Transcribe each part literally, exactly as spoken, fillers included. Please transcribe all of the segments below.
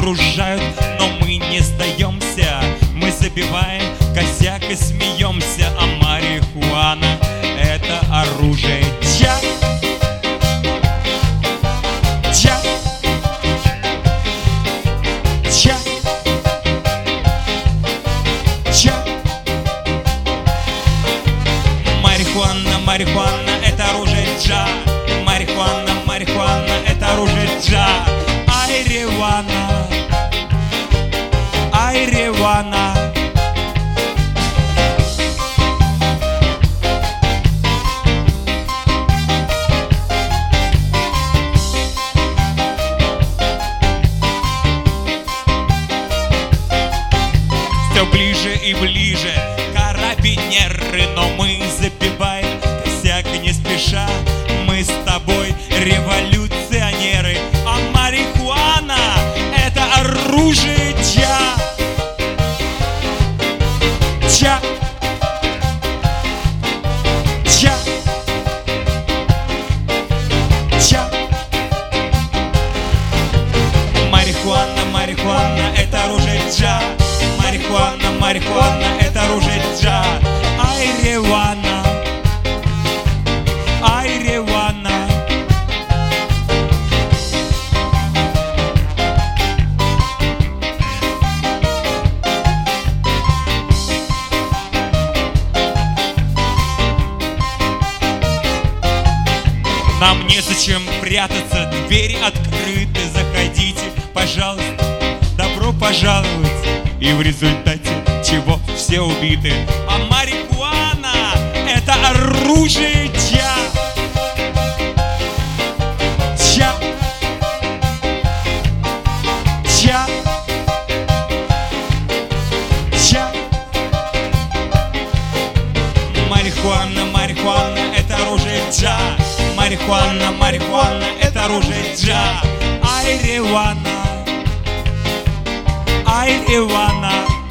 окружают, но мы не сдаемся. Мы забиваем косяк и смеемся, а марихуана — это оружие. Ча! Ча! Ча! Ча! Марихуана, марихуана — это оружие. Джа! Марихуана, марихуана — это оружие. Джа! Айревана, айревана. Все ближе и ближе карабинеры, но мы забиваем косяк не спеша. Мы с тобой революционеры, а марихуана — это оружие. Ча! Ча! Ча! Ча! Марихуана, марихуана — это оружие. Джа! Марихуана, марихуана — это оружие. Джа! Айревана, айревана. Нам незачем прятаться, двери открыты, заходите, пожалуйста, добро пожаловать. И в результате чего все убиты. А марихуана — это оружие. Ча! Ча! Ча! Ча! Марихуана, марихуана — это оружие. Джа! Марихуана, марихуана — это оружие. Джа! Айревана, айревана.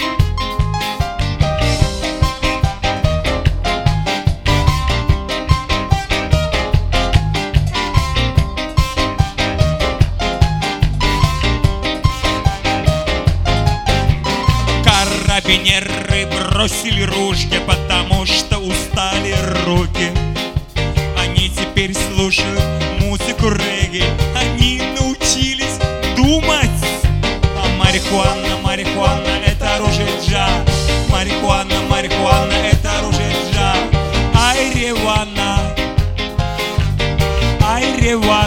Карабинеры бросили ружья, потому что устали руки. Они теперь слушают музыку регги. Они научились думать. А марихуана, марихуана — это оружие. Джа! Марихуана, марихуана — это оружие. Джа! Айревана, айревана.